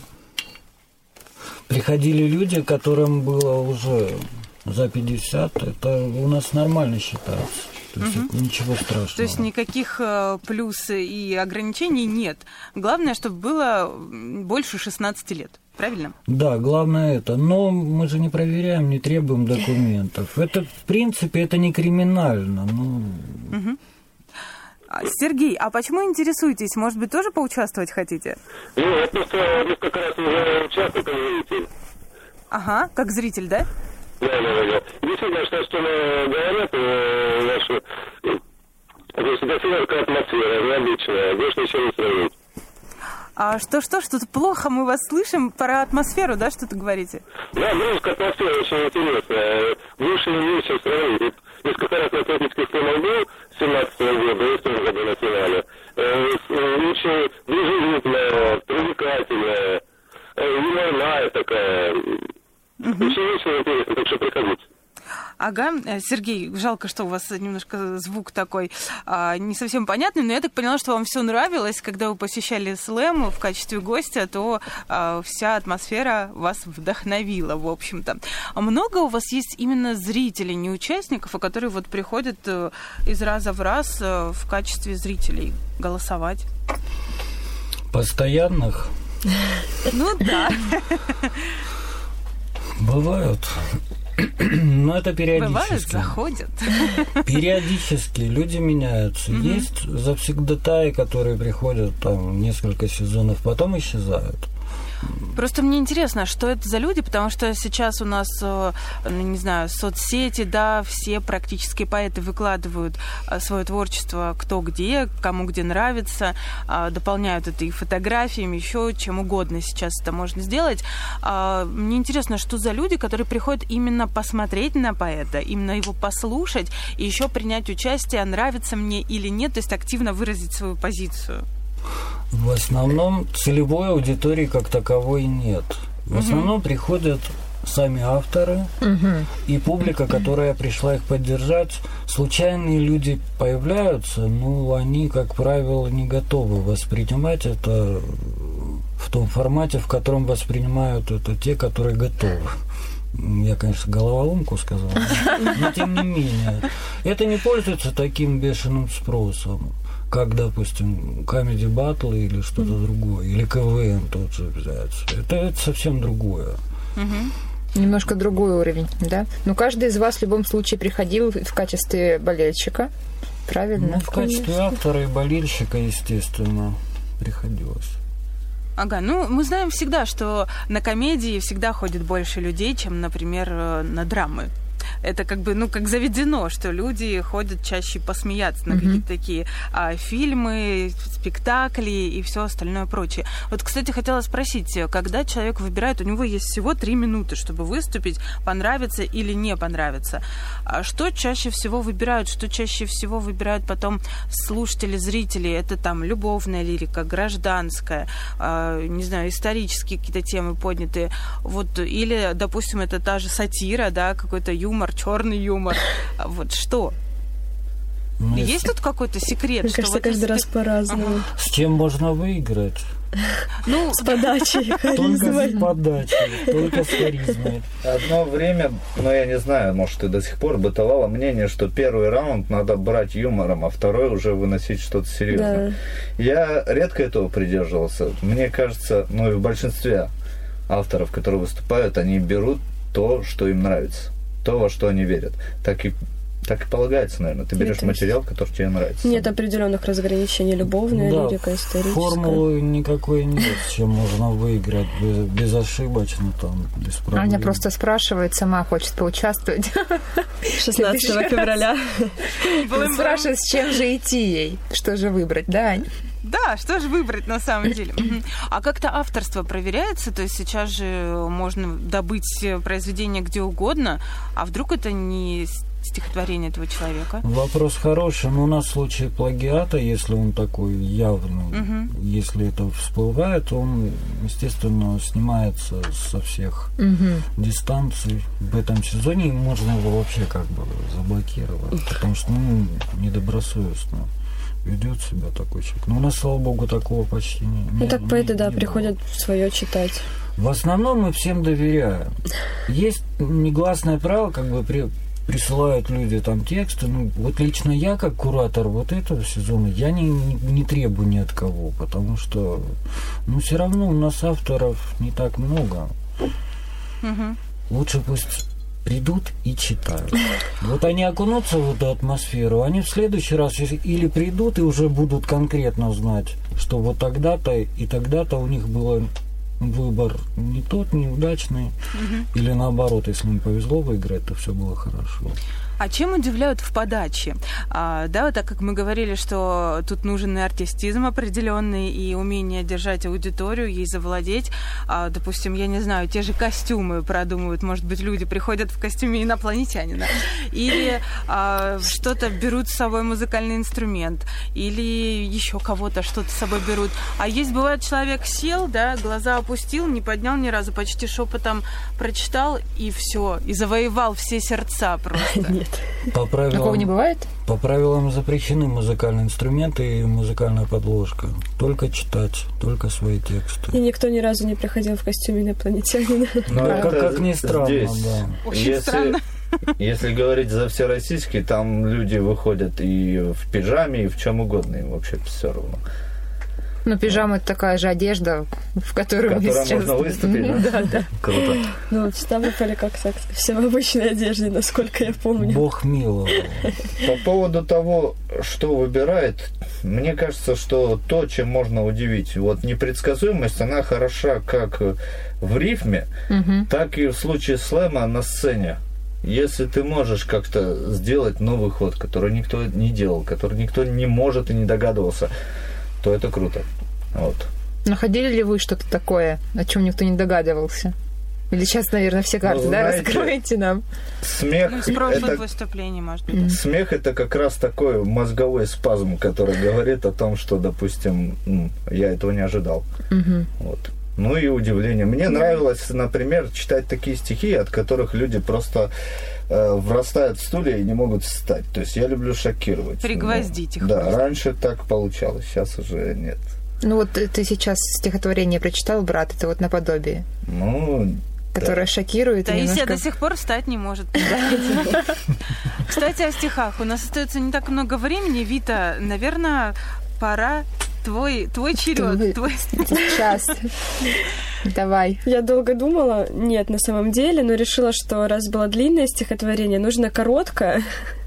приходили люди, которым было уже за пятьдесят. Это у нас нормально считается. То есть угу. ничего страшного. То есть никаких э, плюс и ограничений нет. Главное, чтобы было больше шестнадцати лет. Правильно? Да, главное это. Но мы же не проверяем, не требуем документов. Это, в принципе, это не криминально. Но... Угу. Сергей, а почему интересуетесь? Может быть, тоже поучаствовать хотите? Ну, я просто несколько раз уже участвую как зритель. Ага, как зритель, да? Да, да, да. Действительно, что, что говорят, э, наши... То есть это всегда атмосфера, необычная, больше ничего не сравнить. А что-что, что-то плохо мы вас слышим, про атмосферу, да, что-то говорите? Да, дружеская атмосфера очень интересная. Больше не нечего сравнить. Несколько раз на Атлантических слэмах был, семнадцатого года, и в том году на финале. Очень дружелюбная, привлекательная, юморная такая. Угу. Очень весело, интересно, так что приходите. Ага, Сергей, жалко, что у вас немножко звук такой а, не совсем понятный, но я так поняла, что вам все нравилось, когда вы посещали слэм в качестве гостя, то а, вся атмосфера вас вдохновила, в общем-то. А много у вас есть именно зрителей, не участников, а которые вот приходят из раза в раз в качестве зрителей голосовать? Постоянных? Ну да. Бывают. Но это периодически. Бывают, заходят. Периодически люди меняются. Mm-hmm. Есть завсегдатаи, которые приходят там несколько сезонов, потом исчезают. Просто мне интересно, что это за люди, потому что сейчас у нас, ну, не знаю, соцсети, да, все практически поэты выкладывают свое творчество кто где, кому где нравится, дополняют это и фотографиями, еще чем угодно сейчас это можно сделать. Мне интересно, что за люди, которые приходят именно посмотреть на поэта, именно его послушать и еще принять участие, нравится мне или нет, то есть активно выразить свою позицию. В основном целевой аудитории как таковой нет. В угу. основном приходят сами авторы угу. и публика, которая пришла их поддержать. Случайные люди появляются, но они, как правило, не готовы воспринимать это в том формате, в котором воспринимают это те, которые готовы. Я, конечно, головоломку сказал, но тем не менее. Это не пользуется таким бешеным спросом, как, допустим, Comedy Battle или что-то mm-hmm. другое, или КВН тот же взять. Это, это совсем другое. Mm-hmm. Немножко другой уровень, да? Но каждый из вас в любом случае приходил в качестве болельщика, правильно? Ну, в качестве автора и болельщика, естественно, приходилось. Ага, ну, мы знаем всегда, что на комедии всегда ходит больше людей, чем, например, на драмы. Это как бы, ну, как заведено, что люди ходят чаще посмеяться на mm-hmm. какие-то такие а, фильмы, спектакли и все остальное прочее. Вот, кстати, хотела спросить, когда человек выбирает, у него есть всего три минуты, чтобы выступить, понравится или не понравится. А что чаще всего выбирают, что чаще всего выбирают потом слушатели, зрители? Это там любовная лирика, гражданская, а, не знаю, исторические какие-то темы поднятые. Вот, или, допустим, это та же сатира, да, какой-то юмор, черный юмор. Вот что? Ну, есть тут какой-то секрет? Мне что кажется, вот каждый если... раз по-разному. Ага. С чем можно выиграть? Ну, с подачей, харизмой. Только с подачей, только с харизмой. Одно время, ну я не знаю, может и до сих пор бытовало мнение, что первый раунд надо брать юмором, а второй уже выносить что-то серьезное. Да. Я редко этого придерживался. Мне кажется, ну и в большинстве авторов, которые выступают, они берут то, что им нравится, то, во что они верят. Так и Так и полагается, наверное. Ты берешь материал, который тебе нравится. Нет определенных разграничений. Любовная да, лирика, историческая. Формулы никакой нет, с чем можно выиграть без, безошибочно, там, без проблем. Аня просто спрашивает, сама хочет поучаствовать. шестнадцатого февраля. Спрашивает, с чем же идти ей, что же выбрать, да, Ань? Да, что же выбрать на самом деле? А как-то авторство проверяется? То есть сейчас же можно добыть произведение где угодно, а вдруг это не стихотворение этого человека? Вопрос хороший, но у нас в случае плагиата, если он такой явный, угу. если это всплывает, он, естественно, снимается со всех угу. дистанций в этом сезоне, и можно его вообще как бы заблокировать, потому что, ну, недобросовестно ведет себя такой человек. Но у нас, слава богу, такого почти не Ну не, так поэты, не, да, не приходят было. свое читать. В основном мы всем доверяем. Есть негласное правило, как бы при, присылают люди там тексты. Ну, вот лично я, как куратор вот этого сезона, я не, не, не требую ни от кого, потому что, ну, все равно у нас авторов не так много. Угу. Лучше пусть придут и читают. Вот они окунутся в эту атмосферу, они в следующий раз или придут и уже будут конкретно знать, что вот тогда-то и тогда-то у них был выбор не тот, неудачный, угу. или наоборот, если им повезло выиграть, то все было хорошо. А чем удивляют в подаче? А, да, вот так как мы говорили, что тут нужен и артистизм определенный, и умение держать аудиторию, ей завладеть. А, допустим, я не знаю, те же костюмы продумывают, может быть, люди приходят в костюме инопланетянина, или а, что-то берут с собой музыкальный инструмент, или еще кого-то что-то с собой берут. А есть, бывает, человек сел, да, глаза опустил, не поднял ни разу, почти шепотом прочитал, и все, и завоевал все сердца просто. Нет. По правилам, такого не бывает? По правилам запрещены музыкальные инструменты и музыкальная подложка. Только читать, только свои тексты. И никто ни разу не приходил в костюме инопланетянина. Ну, как, как ни странно, здесь, да. Очень если, странно. Если говорить за все российские, там люди выходят и в пижаме, и в чем угодно, им вообще все равно. Ну, пижама — это такая же одежда, в которую мы сейчас... можно выступить, да? Да, да. Круто. Ну, в Ставрополе как так, все в обычной одежде, насколько я помню. Бог миловал. По поводу того, что выбирает, мне кажется, что то, чем можно удивить, вот непредсказуемость, она хороша как в рифме, угу. так и в случае слэма на сцене. Если ты можешь как-то сделать новый ход, который никто не делал, который никто не может и не догадывался, то это круто. Вот. Находили ли вы что-то такое, о чем никто не догадывался? Или сейчас, наверное, все карты, ну, да, знаете, раскроете нам? Смех, ну, с прошлых это... выступлений, может быть. Да. Смех — это как раз такой мозговой спазм, который говорит о том, что, допустим, я этого не ожидал. Угу. Вот. Ну и удивление. Мне нравилось, например, читать такие стихи, от которых люди просто э, врастают в стулья и не могут встать. То есть я люблю шокировать. Пригвоздить ну, их. Да, просто. Раньше так получалось, сейчас уже нет. Ну вот ты сейчас стихотворение прочитал, брат, это вот наподобие. Ну... Которая да. шокирует. Таисия немножко... до сих пор встать не может. Кстати, о стихах. У нас остается не так много времени. Вита, наверное, пора твой, твой черед. Твой... Сейчас. Давай. Я долго думала, нет, на самом деле, но решила, что раз было длинное стихотворение, нужно короткое.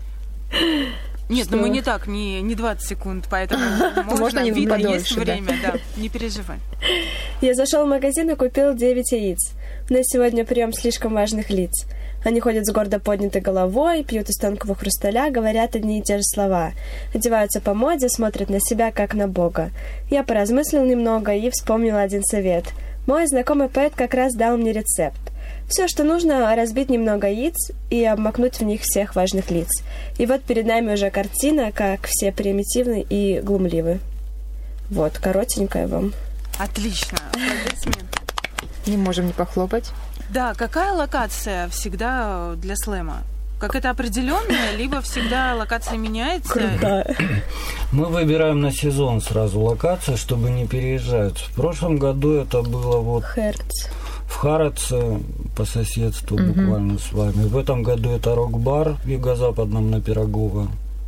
Нет, что... ну мы не так, не, не двадцать секунд, поэтому можно, можно Вита, подольше, есть да. время, да, не переживай. Я зашел в магазин и купил девять яиц. У нас сегодня прием слишком важных лиц. Они ходят с гордо поднятой головой, пьют из тонкого хрусталя, говорят одни и те же слова. Одеваются по моде, смотрят на себя, как на Бога. Я поразмыслил немного и вспомнил один совет. Мой знакомый поэт как раз дал мне рецепт. Все, что нужно, разбить немного яиц и обмакнуть в них всех важных лиц. И вот перед нами уже картина, как все примитивны и глумливы. Вот, коротенькая вам. Отлично. Аплодисменты. Не можем не похлопать. Да, какая локация всегда для слэма? какая-то определенная, либо всегда локация меняется? Крутая. Мы выбираем на сезон сразу локацию, чтобы не переезжать. В прошлом году это было вот Херц. в Харадце по соседству Мгм. буквально с вами. В этом году это рок-бар в Юго-Западном на Пирогово.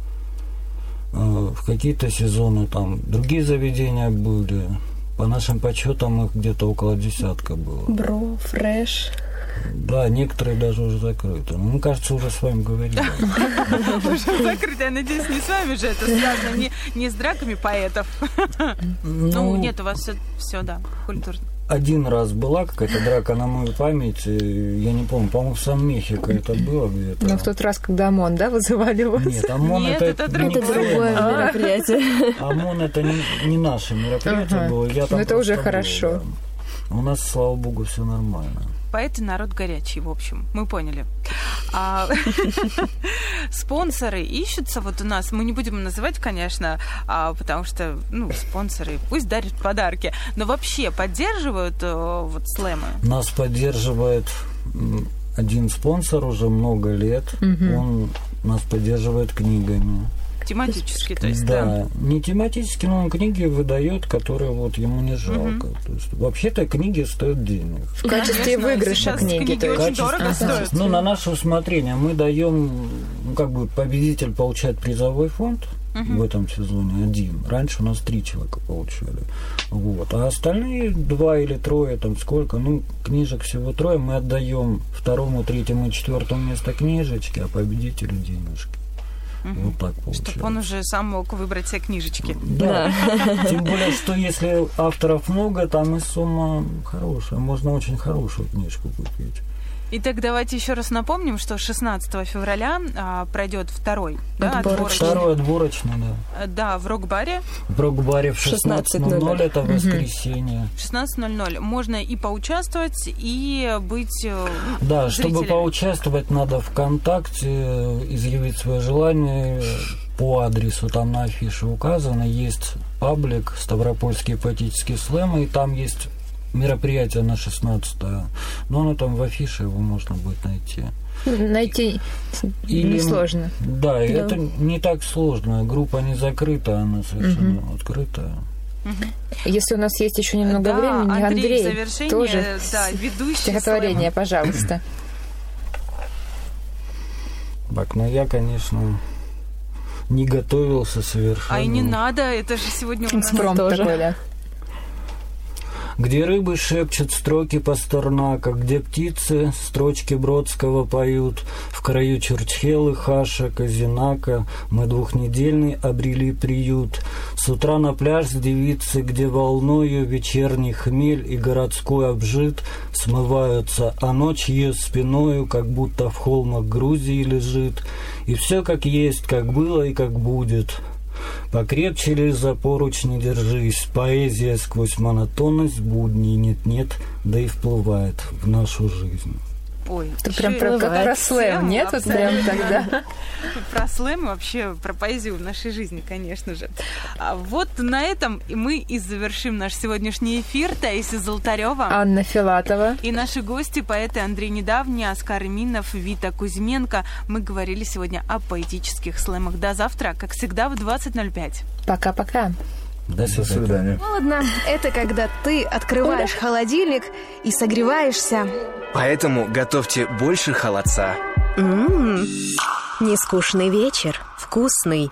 Э, В какие-то сезоны там другие заведения были. По нашим подсчетам их где-то около десятка было. Бро, фреш. Да, некоторые даже уже закрыты. Ну, мне кажется, уже с вами говорили. Уже закрыто. Я надеюсь, не с вами же это связано, не, не с драками поэтов. Ну, нет, у вас все, да, культурно. Один раз была какая-то драка на мою память, и я не помню, по-моему, в Сан-Мехико это было где-то. Но в тот раз, когда ОМОН, да, вызывали вас? Нет, ОМОН Нет, это, это не другое. целое. Другое мероприятие. ОМОН это не, не наше мероприятие Ага. было. Я там Ну, это уже просто был, хорошо. да. У нас, слава богу, все нормально. Поэты народ горячий, в общем, мы поняли. А, спонсоры ищутся вот у нас, мы не будем называть, конечно, а, потому что, ну, спонсоры пусть дарят подарки, но вообще поддерживают э, вот слэмы? Нас поддерживает м, один спонсор уже много лет. Мгм. Он нас поддерживает книгами. Тематически, то есть, да, да. не тематически, но он книги выдает, которые вот ему не жалко. То есть, вообще-то книги стоят денег. В качестве Конечно, выигрыша сейчас книги. книги то есть. очень дорого Ага. стоят. Ну, на наше усмотрение мы даем, ну, как бы победитель получает призовой фонд Мгм. в этом сезоне один. Раньше у нас три человека получали. Вот. А остальные два или трое, там сколько, ну, книжек всего трое, мы отдаем второму, третьему и четвертому место книжечки, а победителю денежки. Мгм. Вот так получается. Чтобы он уже сам мог выбрать себе книжечки. Да. Тем более, что если авторов много, там и сумма хорошая. Можно очень хорошую книжку купить. Итак, давайте еще раз напомним, что шестнадцатого февраля а, пройдет второй, да, Отборочный. отборочный. Второй отборочный, да. Э, Да, в рок-баре В рок-баре в шестнадцать ноль ноль, это Мгм. воскресенье. шестнадцать ноль ноль. Можно и поучаствовать, и быть э, Да, чтобы зрителями. поучаствовать, надо ВКонтакте изъявить свое желание по адресу, там на афише указано, есть паблик «Ставропольские поэтические слэмы», и там есть мероприятие на шестнадцатое. Но оно там в афише, его можно будет найти. Найти Или- несложно. Да, и это не так сложно. Группа не закрыта, она совершенно открытая. Если у нас есть еще немного Да, времени, Андрей, Андрей, в завершение, тоже да, ведущий стихотворение, слэма. пожалуйста. Так, ну я, конечно, не готовился совершенно. А и не надо, это же сегодня у нас Экспромт тоже. такой, да. Где рыбы шепчут строки Пастернака, где птицы строчки Бродского поют, в краю Чурчхелы, Хаша, Казинака мы двухнедельный обрели приют. С утра на пляж с девицы, где волною вечерний хмель и городской обжит смываются, а ночь ее спиною, как будто в холмах Грузии лежит. И все как есть, как было и как будет. Покрепче лишь за поручни держись, поэзия сквозь монотонность будней нет-нет, да и вплывает в нашу жизнь. Ой, Это ещё прям и про, как про слэм, слэм, нет? Вот прям абсолютно. тогда. Про слэм и вообще про поэзию в нашей жизни, конечно же. А вот на этом и мы и завершим наш сегодняшний эфир. Таисия Золотарева. Анна Филатова. И наши гости, поэты Андрей Недавний, Оскар Эминов, Вита Кузьменко. Мы говорили сегодня о поэтических слэмах. До завтра, как всегда, в двадцать ноль пять. Пока-пока. До До свидания. Холодно – это когда ты открываешь холодильник и согреваешься. Поэтому готовьте больше холодца. М-м-м. Нескучный вечер. Вкусный.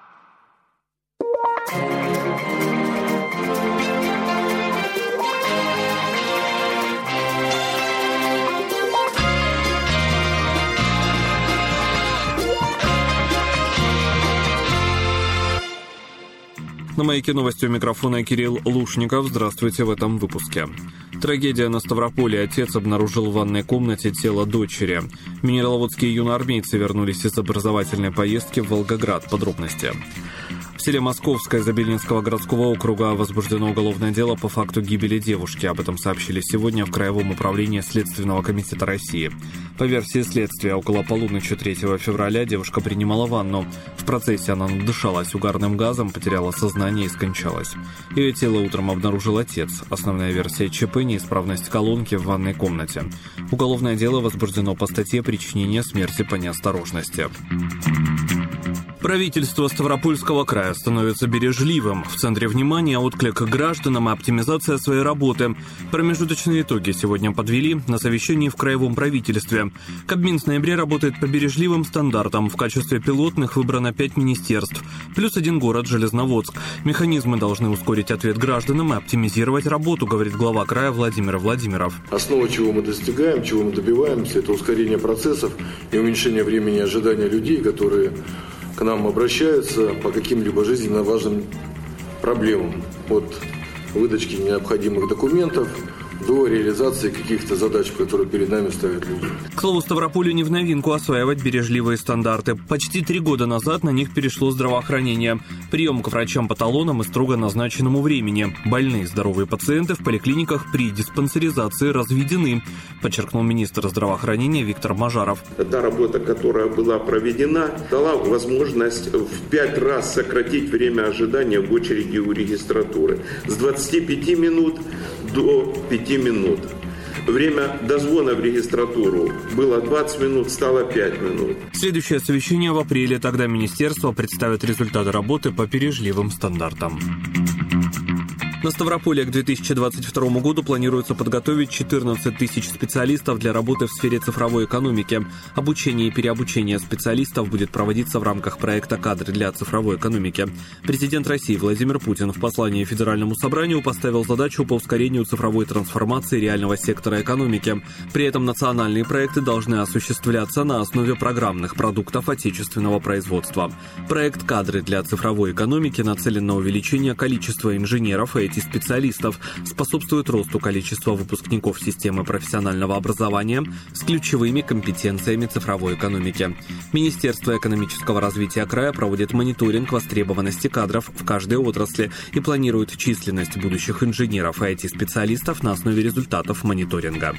На «Маяке» новости у микрофона Кирилл Лушников. Здравствуйте в этом выпуске. Трагедия на Ставрополе. Отец обнаружил в ванной комнате тело дочери. Минераловодские юноармейцы вернулись из образовательной поездки в Волгоград. Подробности. В селе Московское Забелинского городского округа возбуждено уголовное дело по факту гибели девушки. Об этом сообщили сегодня в Краевом управлении Следственного комитета России. По версии следствия, около полуночи третьего февраля девушка принимала ванну. В процессе она надышалась угарным газом, потеряла сознание и скончалась. Ее тело утром обнаружил отец. Основная версия ЧП – неисправность колонки в ванной комнате. Уголовное дело возбуждено по статье «Причинение смерти по неосторожности». Правительство Ставропольского края становится бережливым. В центре внимания отклик гражданам и оптимизация своей работы. Промежуточные итоги сегодня подвели на совещании в краевом правительстве. Кабмин с ноября работает по бережливым стандартам. В качестве пилотных выбрано пять министерств. Плюс один город – Железноводск. Механизмы должны ускорить ответ гражданам и оптимизировать работу, говорит глава края Владимир Владимиров. Основа, чего мы достигаем, чего мы добиваемся, это ускорение процессов и уменьшение времени ожидания людей, которые к нам обращаются по каким-либо жизненно важным проблемам. От выдачки необходимых документов до реализации каких-то задач, которые перед нами ставят люди. К слову, Ставрополю не в новинку осваивать бережливые стандарты. Почти три года назад на них перешло здравоохранение. Прием к врачам по талонам и строго назначенному времени. Больные здоровые пациенты в поликлиниках при диспансеризации разведены, подчеркнул министр здравоохранения Виктор Мажаров. Та работа, которая была проведена, дала возможность в пять раз сократить время ожидания в очереди у регистратуры с двадцати пяти минут до пяти минут. Время дозвона в регистратуру было двадцать минут, стало пять минут. Следующее совещание в апреле. Тогда министерство представит результаты работы по бережливым стандартам. На Ставрополе к две тысячи двадцать второму году планируется подготовить четырнадцать тысяч специалистов для работы в сфере цифровой экономики. Обучение и переобучение специалистов будет проводиться в рамках проекта «Кадры для цифровой экономики». Президент России Владимир Путин в послании Федеральному собранию поставил задачу по ускорению цифровой трансформации реального сектора экономики. При этом национальные проекты должны осуществляться на основе программных продуктов отечественного производства. Проект «Кадры для цифровой экономики» нацелен на увеличение количества инженеров и специалистов, способствует росту количества выпускников системы профессионального образования с ключевыми компетенциями цифровой экономики. Министерство экономического развития края проводит мониторинг востребованности кадров в каждой отрасли и планирует численность будущих инженеров и ай ти-специалистов на основе результатов мониторинга.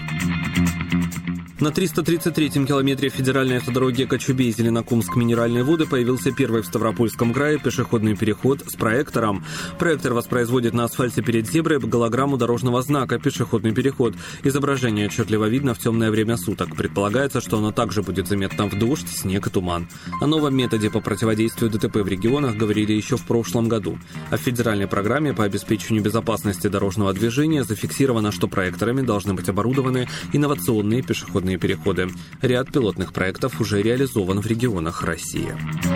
На триста тридцать третьем километре федеральной автодороги Кочубей-Зеленокумск Минеральные воды появился первый в Ставропольском крае пешеходный переход с проектором. Проектор воспроизводит на асфальте перед зеброй голограмму дорожного знака «Пешеходный переход». Изображение отчетливо видно в темное время суток. Предполагается, что оно также будет заметно в дождь, снег и туман. О новом методе по противодействию ДТП в регионах говорили еще в прошлом году. А в федеральной программе по обеспечению безопасности дорожного движения зафиксировано, что проекторами должны быть оборудованы инновационные пешеходные переходы. Ряд пилотных проектов уже реализован в регионах России.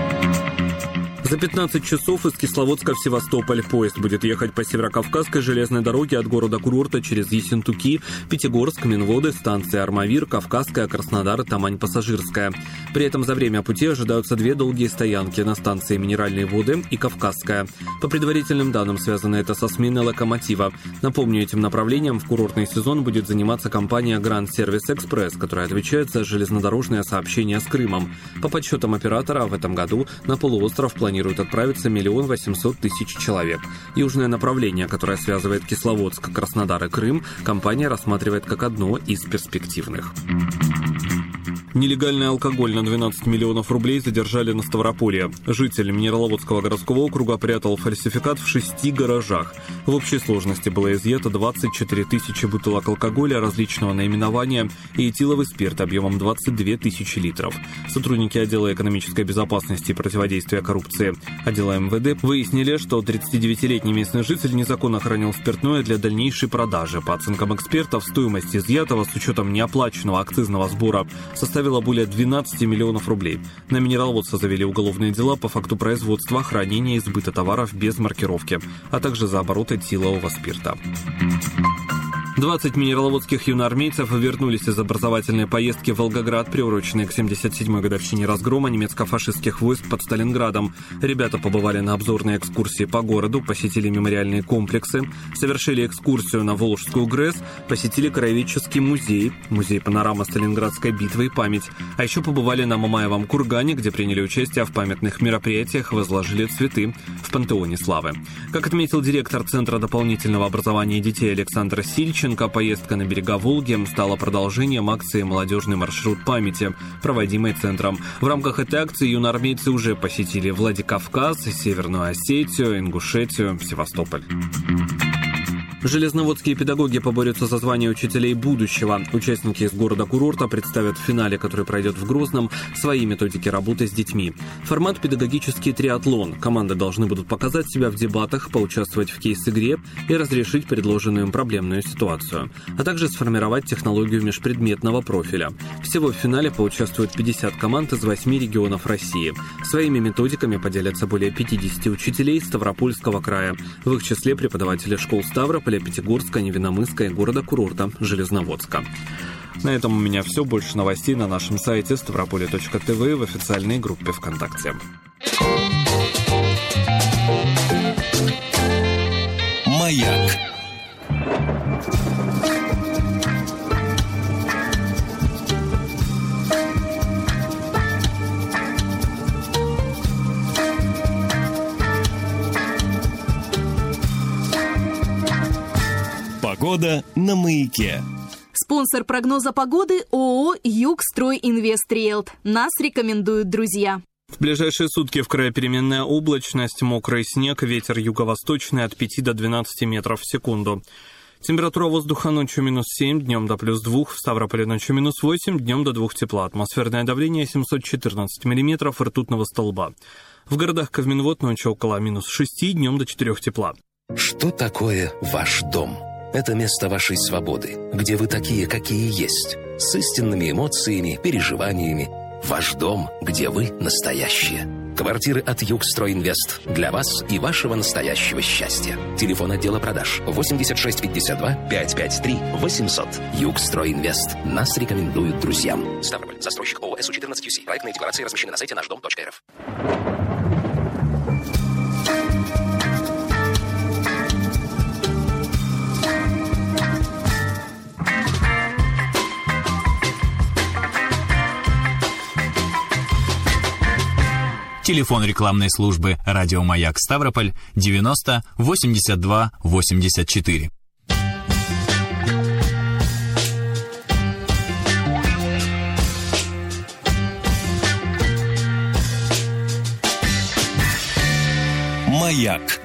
За пятнадцать часов из Кисловодска в Севастополь поезд будет ехать по Северокавказской железной дороге от города-курорта через Ессентуки, Пятигорск, Минводы, станции Армавир, Кавказская, Краснодар, Тамань-Пассажирская. При этом за время пути ожидаются две долгие стоянки на станции Минеральные воды и Кавказская. По предварительным данным, связано это со сменой локомотива. Напомню, этим направлением в курортный сезон будет заниматься компания Grand Service Express, которая отвечает за железнодорожное сообщение с Крымом. По подсчетам оператора, в этом году на полуостров планируют отправиться миллион восемьсот тысяч человек. Южное направление, которое связывает Кисловодск, Краснодар и Крым, компания рассматривает как одно из перспективных. Нелегальный алкоголь на двенадцать миллионов рублей задержали на Ставрополье. Житель Минераловодского городского округа прятал фальсификат в шести гаражах. В общей сложности было изъято двадцать четыре тысячи бутылок алкоголя различного наименования и этиловый спирт объемом двадцать две тысячи литров. Сотрудники отдела экономической безопасности и противодействия коррупции отдела эм вэ дэ выяснили, что тридцатидевятилетний местный житель незаконно хранил спиртное для дальнейшей продажи. По оценкам экспертов, стоимость изъятого с учетом неоплаченного акцизного сбора составила более двенадцать миллионов рублей. На минераловодца завели уголовные дела по факту производства, хранения и сбыта товаров без маркировки, а также за оборот этилового спирта. двадцать минераловодских юноармейцев вернулись из образовательной поездки в Волгоград, приуроченной к семьдесят седьмой годовщине разгрома немецко-фашистских войск под Сталинградом. Ребята побывали на обзорной экскурсии по городу, посетили мемориальные комплексы, совершили экскурсию на Волжскую ГРЭС, посетили краеведческий музей, музей панорама Сталинградской битвы и память. А еще побывали на Мамаевом кургане, где приняли участие в памятных мероприятиях, возложили цветы в пантеоне славы. Как отметил директор Центра дополнительного образования детей Александр Сильчин, поездка на берега Волги стала продолжением акции «Молодежный маршрут памяти», проводимой Центром. В рамках этой акции юноармейцы уже посетили Владикавказ, Северную Осетию, Ингушетию, Севастополь. Железноводские педагоги поборются за звание учителей будущего. Участники из города-курорта представят в финале, который пройдет в Грозном, свои методики работы с детьми. Формат педагогический триатлон. Команды должны будут показать себя в дебатах, поучаствовать в кейс-игре и разрешить предложенную им проблемную ситуацию, а также сформировать технологию межпредметного профиля. Всего в финале поучаствуют пятьдесят команд из восьми регионов России. Своими методиками поделятся более пятидесяти учителей Ставропольского края, в их числе преподаватели школ Ставрополя, Пятигорска, Невиномысска и города-курорта Железноводска. На этом у меня все. Больше новостей на нашем сайте ставрополье точка тв в официальной группе ВКонтакте. Маяк. Погода на Маяке. Спонсор прогноза погоды ООО «Югстройинвестриэлт». Нас рекомендуют друзья. В ближайшие сутки в крае переменная облачность, мокрый снег, ветер юго-восточный от пяти до двенадцати метров в секунду. Температура воздуха ночью минус семь, днем до плюс два, в Ставрополе ночью минус восемь, днем до двух тепла. Атмосферное давление семьсот четырнадцать миллиметров ртутного столба. В городах Ковминвод ночью около минус шести, днем до четырех тепла. Что такое ваш дом? Это место вашей свободы, где вы такие, какие есть, с истинными эмоциями, переживаниями. Ваш дом, где вы настоящие. Квартиры от Югстройинвест для вас и вашего настоящего счастья. Телефон отдела продаж восемьдесят шесть пятьдесят два пятьсот пятьдесят три восемьсот. Югстройинвест. Нас рекомендуют друзьям. Ставрополь. Застройщик ООО СУ четырнадцать ю си. Проектные декларации размещены на сайте наш дом точка эр эф. Телефон рекламной службы «Радио Маяк Ставрополь» девяносто восемьдесят два восемьдесят четыре. Маяк.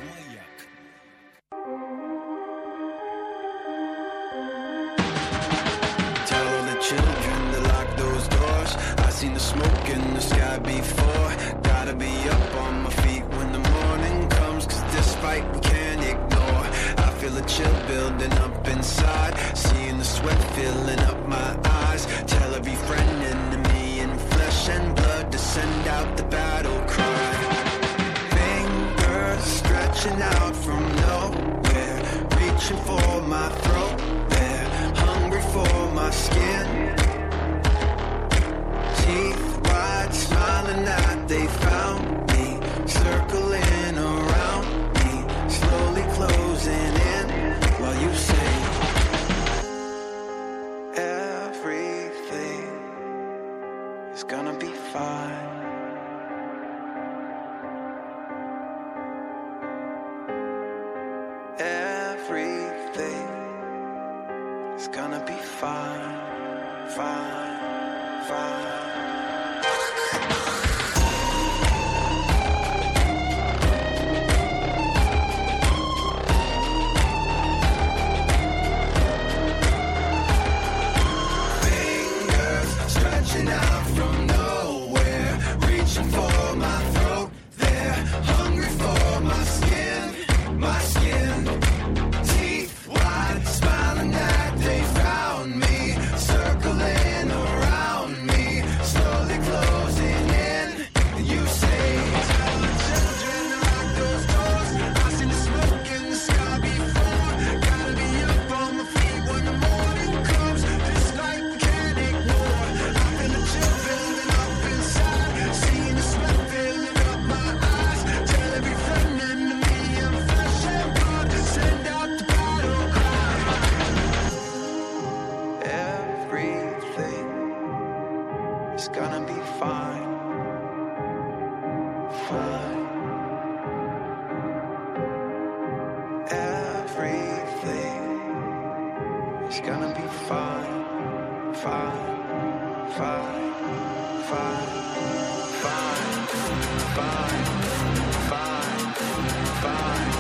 We can't ignore. I feel a chill building up inside. Seeing the sweat filling up my eyes. Tell every friend, enemy in flesh and blood to send out the battle cry. Fingers stretching out from nowhere, reaching for my throat. They're hungry for my skin. Teeth wide, smiling that they found me, circling around, slowly closing in while you say everything is gonna be fine. Everything is gonna be fine, fine, fine. Out from nowhere, reaching for my throat. They're hungry for my skin, my skin. Teeth wide, smiling that they found me, circling everything is gonna be fine, fine, fine, fine, fine, fine, fine, fine.